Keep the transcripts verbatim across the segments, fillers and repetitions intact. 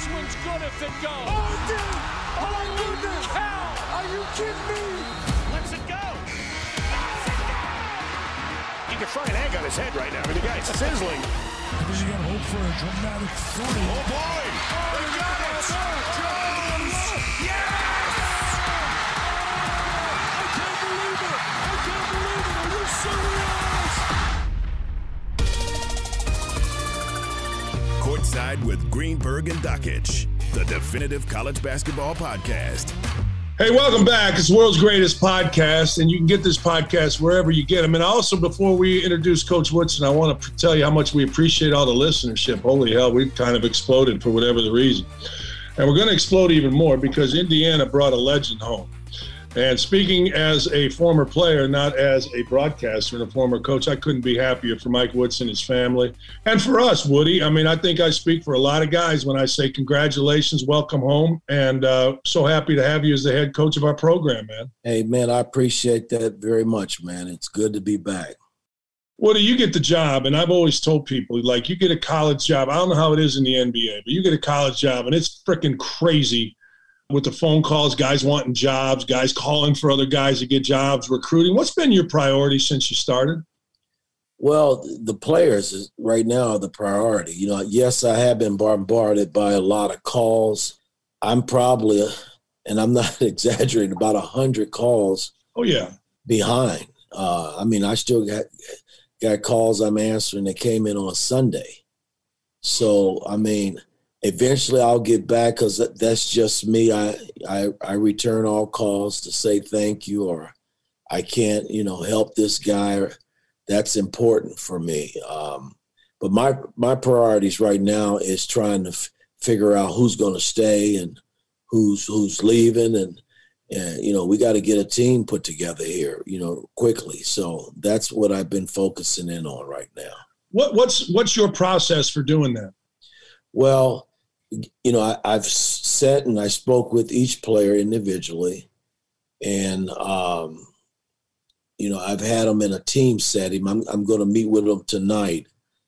This one's good if it goes. Oh, dude! Oh, my goodness! Cow! Are you kidding me? Let's it go! Let's it go! You can fry an egg on his head right now. I mean, the guy's sizzling. Because you got to hope for a dramatic forty. Oh, boy! Oh, he got it! Jones! Yes! I can't believe it! I can't believe it! Are you serious? Courtside with Greenberg and Dakich, the definitive college basketball podcast. Hey, welcome back. It's the world's greatest podcast, and you can get this podcast wherever you get them. And also, before we introduce Coach Woodson, I want to tell you how much we appreciate all the listenership. Holy hell, we've kind of exploded for whatever the reason. And we're going to explode even more because Indiana brought a legend home. And speaking as a former player, not as a broadcaster and a former coach, I couldn't be happier for Mike Woodson, his family, and for us, Woody. I mean, I think I speak for a lot of guys when I say congratulations, welcome home, and uh, so happy to have you as the head coach of our program, man. Hey, man, I appreciate that very much, man. It's good to be back. Woody, you get the job, and I've always told people, like, you get a college job. I don't know how it is in the N B A, but you get a college job, and it's freaking crazy with the phone calls, guys wanting jobs, guys calling for other guys to get jobs, recruiting. What's been your priority since you started? Well, the players is, right now are the priority. You know, yes, I have been bombarded by a lot of calls. I'm probably, and I'm not exaggerating, about one hundred calls Oh, yeah. behind. Uh, I mean, I still got got calls I'm answering that came in on Sunday. So, I mean, eventually I'll get back because that's just me. I, I I return all calls to say thank you, or I can't, you know, help this guy. That's important for me. Um, but my my priorities right now is trying to f- figure out who's going to stay and who's who's leaving, and and you know, we got to get a team put together here, you know, quickly. So that's what I've been focusing in on right now. What what's what's your process for doing that? Well, you know, I, I've sat and I spoke with each player individually, and, um, you know, I've had them in a team setting. I'm, I'm going to meet with them tonight,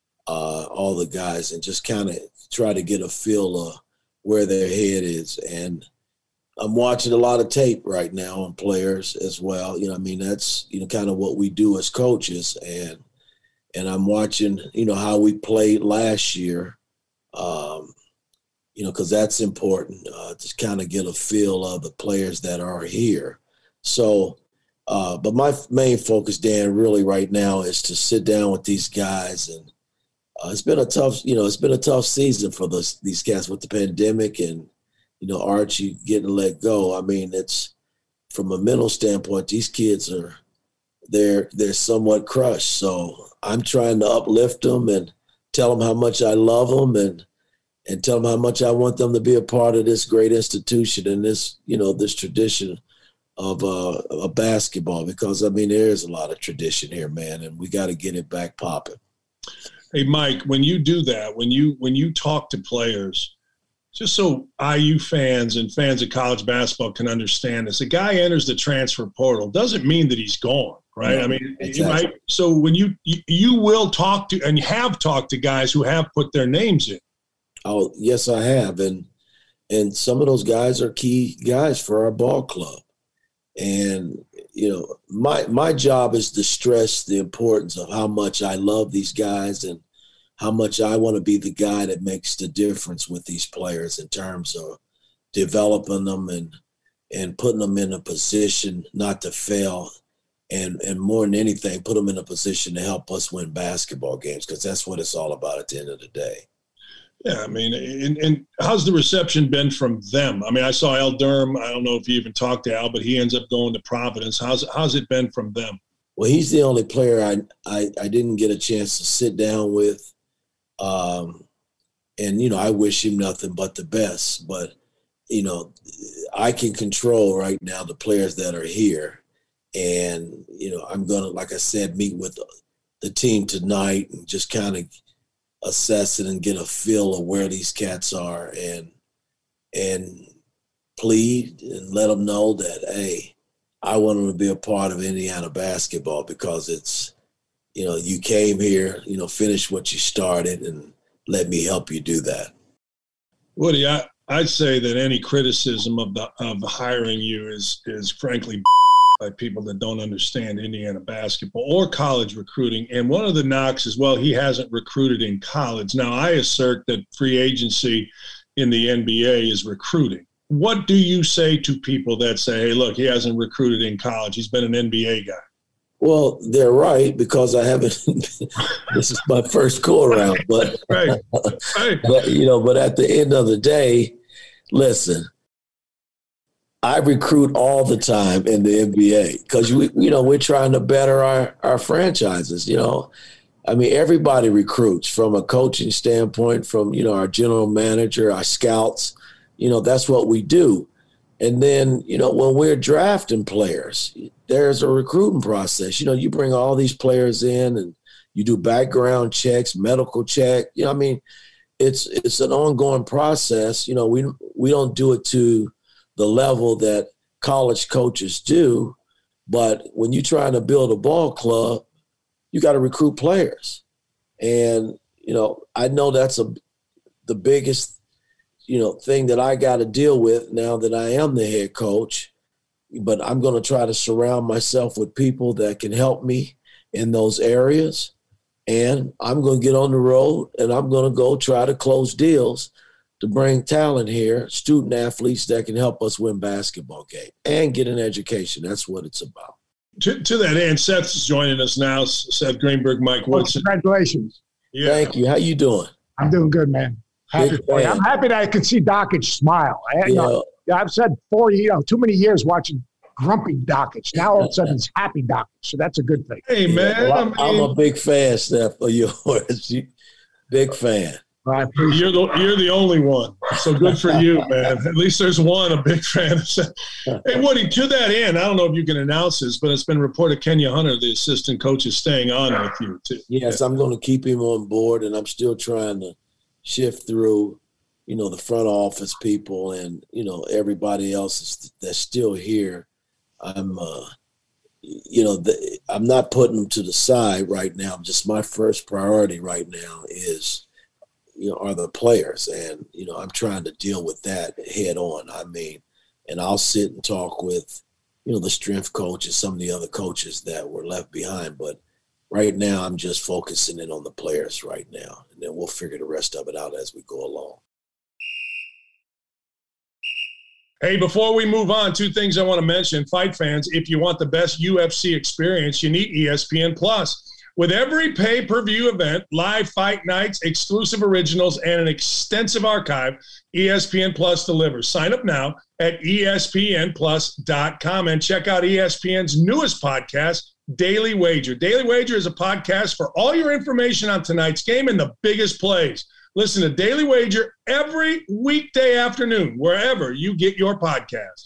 uh, all the guys, and just kind of try to get a feel of where their head is. And I'm watching a lot of tape right now on players as well. You know, I mean, that's, you know, kind of what we do as coaches. And, and I'm watching, you know, how we played last year. Um, You know, because that's important uh, to kind of get a feel of the players that are here. So, uh, but my main focus, Dan, really right now is to sit down with these guys. And uh, it's been a tough, you know, it's been a tough season for this, these guys with the pandemic and, you know, Archie getting let go. I mean, it's from a mental standpoint, these kids are, they're, they're somewhat crushed. So I'm trying to uplift them and tell them how much I love them, and and tell them how much I want them to be a part of this great institution and this, you know, this tradition of uh, of basketball, because, I mean, there is a lot of tradition here, man, and we got to get it back popping. Hey, Mike, when you do that, when you when you talk to players, just so I U fans and fans of college basketball can understand this, a guy enters the transfer portal doesn't mean that he's gone, right? No, I mean, exactly. Right? So when you, you you will talk to and have talked to guys who have put their names in. Oh, yes, I have. And and some of those guys are key guys for our ball club. And, you know, my my job is to stress the importance of how much I love these guys and how much I want to be the guy that makes the difference with these players in terms of developing them and and putting them in a position not to fail. And, and more than anything, put them in a position to help us win basketball games, because that's what it's all about at the end of the day. Yeah, I mean, and, and how's the reception been from them? I mean, I saw Al Durham. I don't know if you even talked to Al, but he ends up going to Providence. How's how's it been from them? Well, he's the only player I I, I didn't get a chance to sit down with. Um, and, you know, I wish him nothing but the best. But, you know, I can control right now the players that are here. And, you know, I'm going to, like I said, meet with the team tonight and just kind of assess it and get a feel of where these cats are, and and plead and let them know that, hey, I want them to be a part of Indiana basketball, because it's, you know, you came here, you know, finish what you started, and let me help you do that. Woody, I, I'd say that any criticism of the of hiring you is is frankly by people that don't understand Indiana basketball or college recruiting. And one of the knocks is, well, he hasn't recruited in college. Now, I assert that free agency in the N B A is recruiting. What do you say to people that say, hey, look, he hasn't recruited in college. He's been an N B A guy. Well, they're right because I haven't. This is my first go around, but, right. Right. but you know, but at the end of the day, listen, I recruit all the time in the N B A because we, you know, we're trying to better our our franchises. You know, I mean, everybody recruits from a coaching standpoint, from you know our general manager, our scouts. You know, that's what we do. And then, you know, when we're drafting players, there's a recruiting process. You know, you bring all these players in and you do background checks, medical check. You know, I mean, it's it's an ongoing process. You know, we we don't do it to the level that college coaches do, but when you're trying to build a ball club, you got to recruit players. And, you know, I know that's a the biggest you know, thing that I got to deal with now that I am the head coach, but I'm going to try to surround myself with people that can help me in those areas. And I'm going to get on the road and I'm going to go try to close deals to bring talent here, student athletes that can help us win basketball games and get an education. That's what it's about. To, to that end, Seth is joining us now. Seth Greenberg, Mike Woodson. Well, congratulations. Yeah. Thank you. How you doing? I'm doing good, man. Happy for you. I'm happy that I could see Dockage smile. I, you know, I've said for you know too many years watching grumpy Dockage. Now all of a sudden it's happy Dockage, so that's a good thing. Hey man, yeah, well, I I'm, mean, I'm a big fan, Steph, of yours. Big fan. I you're the you're the only one, so good for you, man. At least there's one a big fan. Hey Woody, to that end, I don't know if you can announce this, but it's been reported Kenya Hunter, the assistant coach, is staying on with you too. Yes, I'm going to keep him on board, and I'm still trying to shift through, you know, the front office people and, you know, everybody else is, that's still here. I'm, uh, you know, the, I'm not putting them to the side right now. Just my first priority right now is, you know, are the players. And, you know, I'm trying to deal with that head on. I mean, and I'll sit and talk with, you know, the strength coaches, some of the other coaches that were left behind. But right now, I'm just focusing in on the players right now, and then we'll figure the rest of it out as we go along. Hey, before we move on, two things I want to mention. Fight fans, if you want the best U F C experience, you need E S P N Plus. With every pay-per-view event, live fight nights, exclusive originals, and an extensive archive, E S P N Plus delivers. Sign up now at E S P N plus dot com and check out E S P N's newest podcast, Daily Wager. Daily Wager is a podcast for all your information on tonight's game and the biggest plays. Listen to Daily Wager every weekday afternoon, wherever you get your podcast.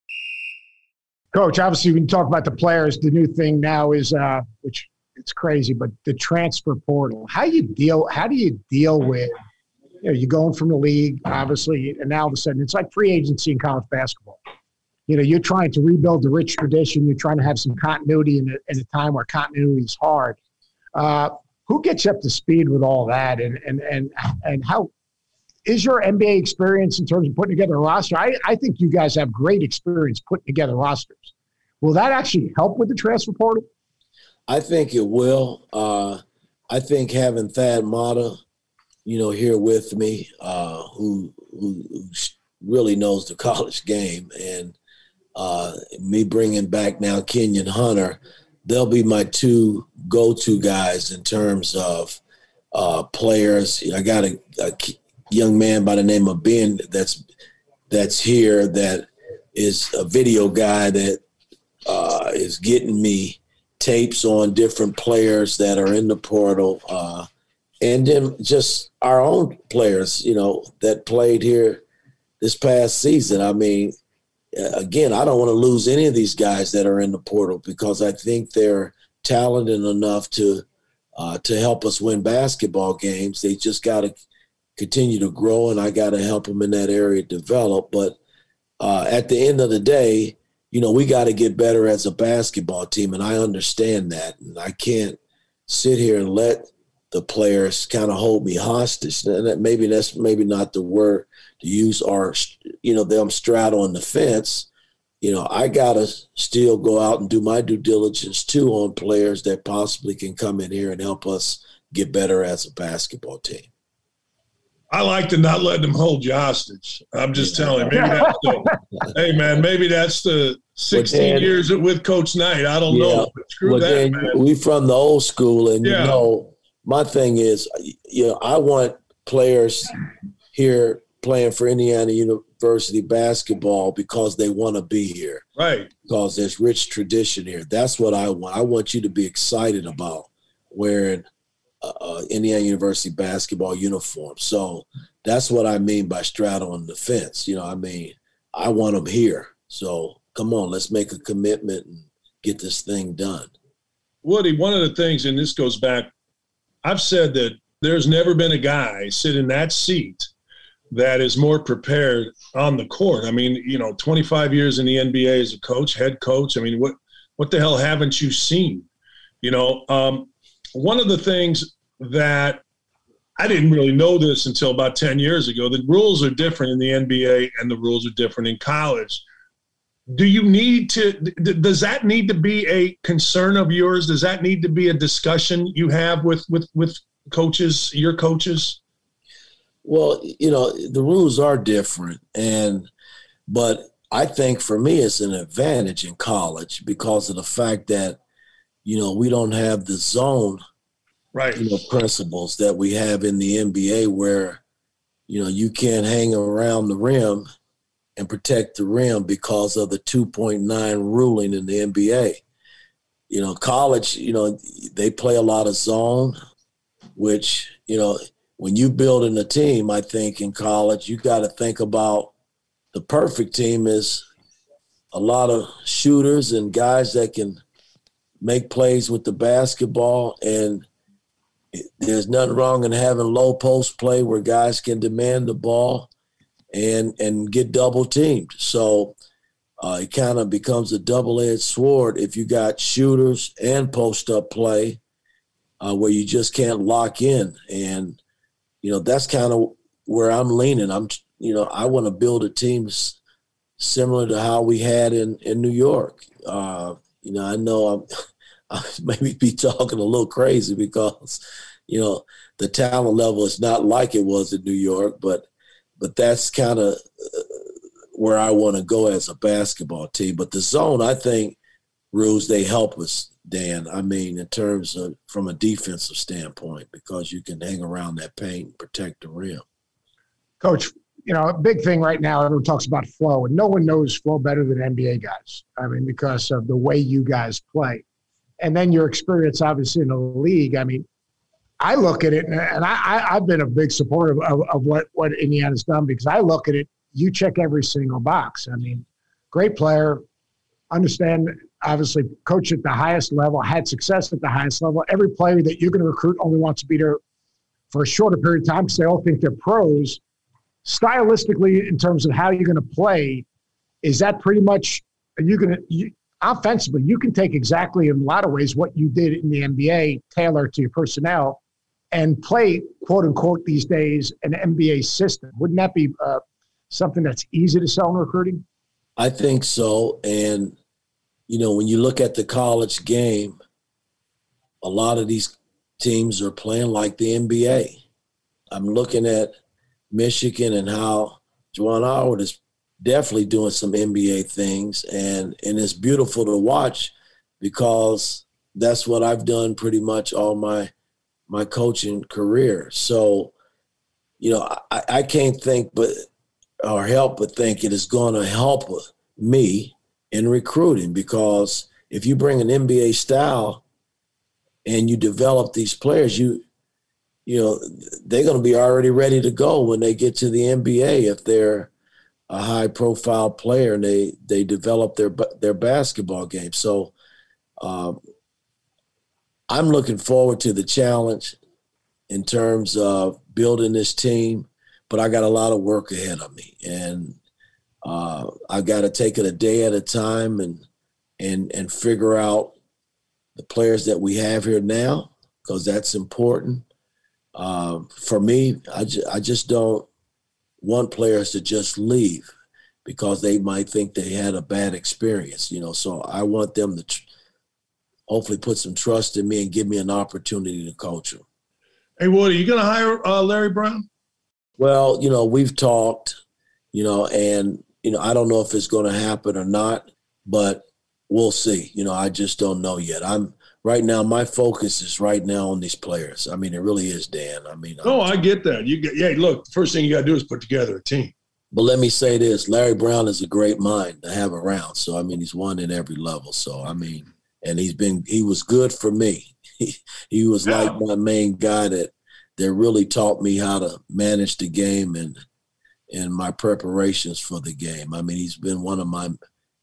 Coach, obviously, when you talk about the players, the new thing now is, uh, which it's crazy, but the transfer portal. How you deal? How do you deal with? You know, you're going from the league, obviously, and now all of a sudden it's like free agency in college basketball. You know, you're trying to rebuild the rich tradition. You're trying to have some continuity in a, in a time where continuity is hard. Uh, who gets you up to speed with all that? And and and and how is your N B A experience in terms of putting together a roster? I, I think you guys have great experience putting together rosters. Will that actually help with the transfer portal? I think it will. Uh, I think having Thad Matta, you know, here with me, uh, who, who who really knows the college game, and uh, me bringing back now Kenyon Hunter, they'll be my two go-to guys in terms of uh, players. I got a, a young man by the name of Ben that's that's here that is a video guy that uh, is getting me tapes on different players that are in the portal, uh, and then just our own players, you know, that played here this past season. I mean, again, I don't want to lose any of these guys that are in the portal because I think they're talented enough to uh, to help us win basketball games. They just got to continue to grow, and I got to help them in that area develop. But uh, at the end of the day, you know, we got to get better as a basketball team, and I understand that. And I can't sit here and let the players kind of hold me hostage. And that maybe that's maybe not the word to use, or, you know, them straddling the fence. You know, I got to still go out and do my due diligence too on players that possibly can come in here and help us get better as a basketball team. I like to not let them hold you hostage. I'm just telling you. Maybe that's the, hey, man, maybe that's the sixteen then, years with Coach Knight. I don't yeah, know. But screw well, that, man. We from the old school, and yeah. you know, my thing is, you know, I want players here playing for Indiana University basketball because they want to be here. Right. Because there's rich tradition here. That's what I want. I want you to be excited about wearing Uh, Indiana University basketball uniform. So that's what I mean by straddling the fence. You know, I mean, I want them here. So come on, let's make a commitment and get this thing done. Woody, one of the things, and this goes back, I've said that there's never been a guy sit in that seat that is more prepared on the court. I mean, you know, twenty-five years in the N B A as a coach, head coach. I mean, what, what the hell haven't you seen? You know, um, one of the things that I didn't really know this until about ten years ago, the rules are different in the N B A and the rules are different in college. Do you need to, does that need to be a concern of yours? Does that need to be a discussion you have with, with, with coaches, your coaches? Well, you know, the rules are different. And, but I think for me, it's an advantage in college because of the fact that, you know, we don't have the zone, right, you know, principles that we have in the N B A where, you know, you can't hang around the rim and protect the rim because of the two point nine ruling in the N B A. You know, college, you know, they play a lot of zone, which, you know, when you building a team, I think in college, you got to think about the perfect team is a lot of shooters and guys that can make plays with the basketball, and there's nothing wrong in having low post play where guys can demand the ball and and get double teamed. So uh, it kind of becomes a double-edged sword if you got shooters and post-up play uh, where you just can't lock in. And, you know, that's kind of where I'm leaning. I'm, you know, I want to build a team similar to how we had in, in New York. Uh, you know, I know I'm – I maybe be talking a little crazy because, you know, the talent level is not like it was in New York, but but that's kind of where I want to go as a basketball team. But the zone, I think, rules, they help us, Dan. I mean, in terms of from a defensive standpoint, because you can hang around that paint and protect the rim. Coach, you know, a big thing right now, everyone talks about flow, and no one knows flow better than N B A guys. I mean, because of the way you guys play. And then your experience, obviously, in the league. I mean, I look at it, and I, I've been a big supporter of, of, of what, what Indiana's done because I look at it, you check every single box. I mean, great player, understand, obviously, coach at the highest level, had success at the highest level. Every player that you're going to recruit only wants to be there for a shorter period of time because they all think they're pros. Stylistically, in terms of how you're going to play, is that pretty much – are you going to you, – offensively, you can take exactly in a lot of ways what you did in the N B A, tailor to your personnel, and play, quote unquote, these days, an N B A system. Wouldn't that be uh, something that's easy to sell in recruiting? I think so. And, you know, when you look at the college game, a lot of these teams are playing like the N B A. I'm looking at Michigan and how Juwan Howard is definitely doing some N B A things, and and it's beautiful to watch because that's what I've done pretty much all my my coaching career. So, you know, I, I can't think but or help but think it is going to help me in recruiting because if you bring an N B A style and you develop these players, you you know, they're going to be already ready to go when they get to the N B A if they're a high-profile player, and they they develop their their basketball game. So um, I'm looking forward to the challenge in terms of building this team, but I got a lot of work ahead of me, and uh, I got to take it a day at a time and and and figure out the players that we have here now, because that's important. uh, for me, I, ju- I just don't want players to just leave because they might think they had a bad experience, you know. So I want them to tr- hopefully put some trust in me and give me an opportunity to coach them. Hey, Woody, you going to hire uh, Larry Brown? Well, you know, we've talked, you know, and, you know, I don't know if it's going to happen or not, but we'll see. You know, I just don't know yet. I'm right now, my focus is right now on these players. I mean, it really is, Dan. I mean, No, I'm, I get that. You get, yeah, look, the first thing you got to do is put together a team. But let me say this, Larry Brown is a great mind to have around. So, I mean, he's won in every level. So, I mean, and he's been, he was good for me. He, he was Yeah. like my main guy that, that really taught me how to manage the game and, and my preparations for the game. I mean, he's been one of my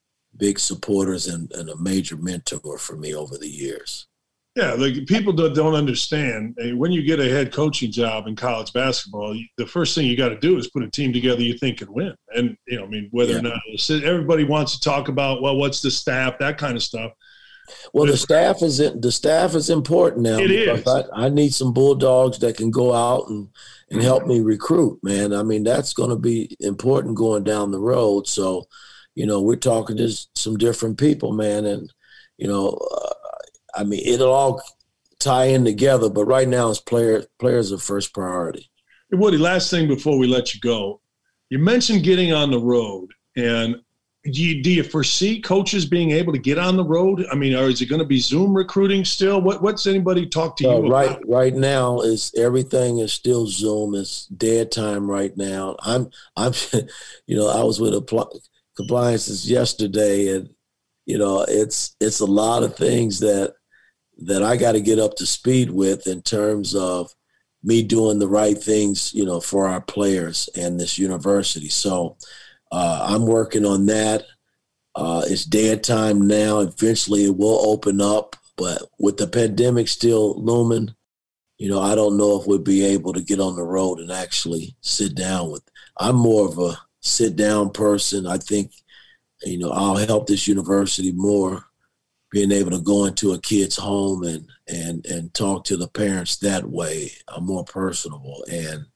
big supporters and, and a major mentor for me over the years. Yeah, like people don't, don't understand. eh, When you get a head coaching job in college basketball, you- the first thing you got to do is put a team together you think can win. And, you know, I mean, whether Yeah. or not it's- everybody wants to talk about, well, what's the staff, that kind of stuff. Well, the staff is the staff is important now. It is. because I, I need some Bulldogs that can go out and, and help me recruit, man. I mean, that's going to be important going down the road. So, you know, we're talking to some different people, man. And, you know, uh, I mean, it'll all tie in together. But right now, it's player, players are first priority. Hey, Woody, last thing before we let you go. You mentioned getting on the road. And do you, do you foresee coaches being able to get on the road? I mean, or is it going to be Zoom recruiting still? What, what's anybody talk to So you right, about? right now is everything is still Zoom. It's dead time right now. I'm, I'm, you know, I was with Appli- Compliances yesterday, and you know, it's it's a lot of things that that I got to get up to speed with in terms of me doing the right things, you know, for our players and this university. So uh, I'm working on that. Uh, it's dead time now. Eventually, it will open up. But with the pandemic still looming, you know, I don't know if we'll be able to get on the road and actually sit down with. I'm more of a sit-down person. I think, you know, I'll help this university more being able to go into a kid's home and and and talk to the parents that way. I'm more personable. And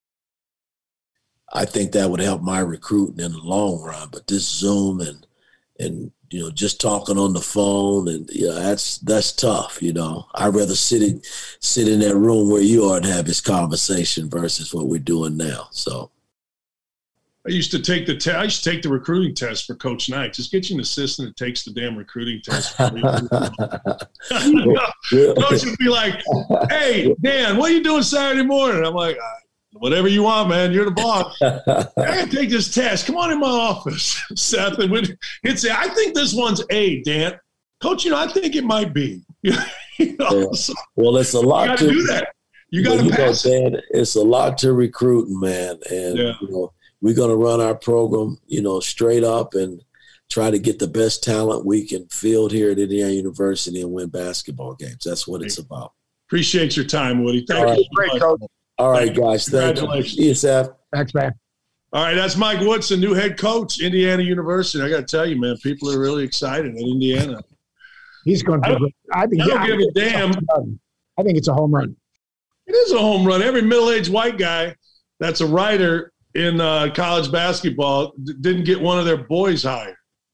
I think that would help my recruiting in the long run. But this Zoom and, and you know, just talking on the phone, and you know, that's that's tough. You know, I'd rather sit in sit in that room where you are and have this conversation versus what we're doing now. So, I used to take the te- I used to take the recruiting test for Coach Knight. Just get you an assistant that takes the damn recruiting test. For you. Coach would be like, "Hey, Dan, what are you doing Saturday morning?" I'm like, uh, "Whatever you want, man. You're the boss. I gotta take this test. Come on in my office, Seth." And we'd, he'd say, "I think this one's A, Dan." Coach, you know, I think it might be. you know, Yeah. so well, it's a you lot got to to do that. You got Well, to you know, pass it. Dan, it's a lot to recruiting, man. And, Yeah. you know, we're going to run our program, you know, straight up and try to get the best talent we can field here at Indiana University and win basketball games. That's what it's about. Appreciate your time, Woody. Thank All you. right. so Great, much. Coach. All right, Thank you. guys. Thank you. Congratulations. See you, Seth. Thanks, man. All right, that's Mike Woodson, new head coach, Indiana University. I got to tell you, man, people are really excited in Indiana. He's going I to. don't- I think. I don't give a damn. I think it's a home run. It is a home run. Every middle-aged white guy that's a writer in uh, college basketball d- didn't get one of their boys hired.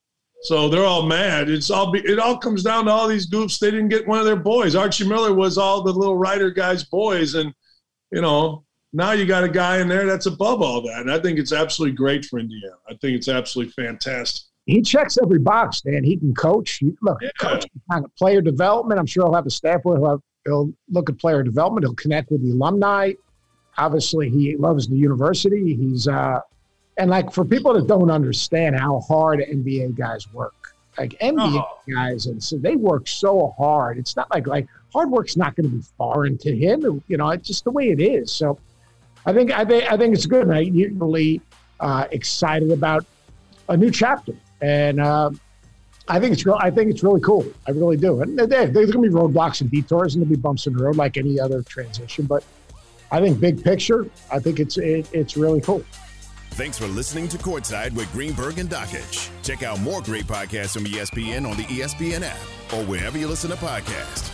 So they're all mad. It's all be, it all comes down to all these goofs. They didn't get one of their boys. Archie Miller was all the little writer guys' boys. And, you know, now you got a guy in there that's above all that. And I think it's absolutely great for Indiana. I think it's absolutely fantastic. He checks every box, Dan. He can coach. He, look, Yeah. coach kind of player development. I'm sure he'll have a staff where he'll, have, he'll look at player development. He'll connect with the alumni. Obviously, he loves the university. He's uh, and like for people that don't understand how hard N B A guys work, like N B A Oh. guys, and so they work so hard. It's not like like hard work's not going to be foreign to him. You know, it's just the way it is. So, I think I think I think it's good. And I'm really uh, excited about a new chapter. And uh, I think it's real. I think it's really cool. I really do. And there, there's going to be roadblocks and detours, and there'll be bumps in the road like any other transition. But I think big picture, I think it's it, it's really cool. Thanks for listening to Courtside with Greenberg and Dockich. Check out more great podcasts from E S P N on the E S P N app or wherever you listen to podcasts.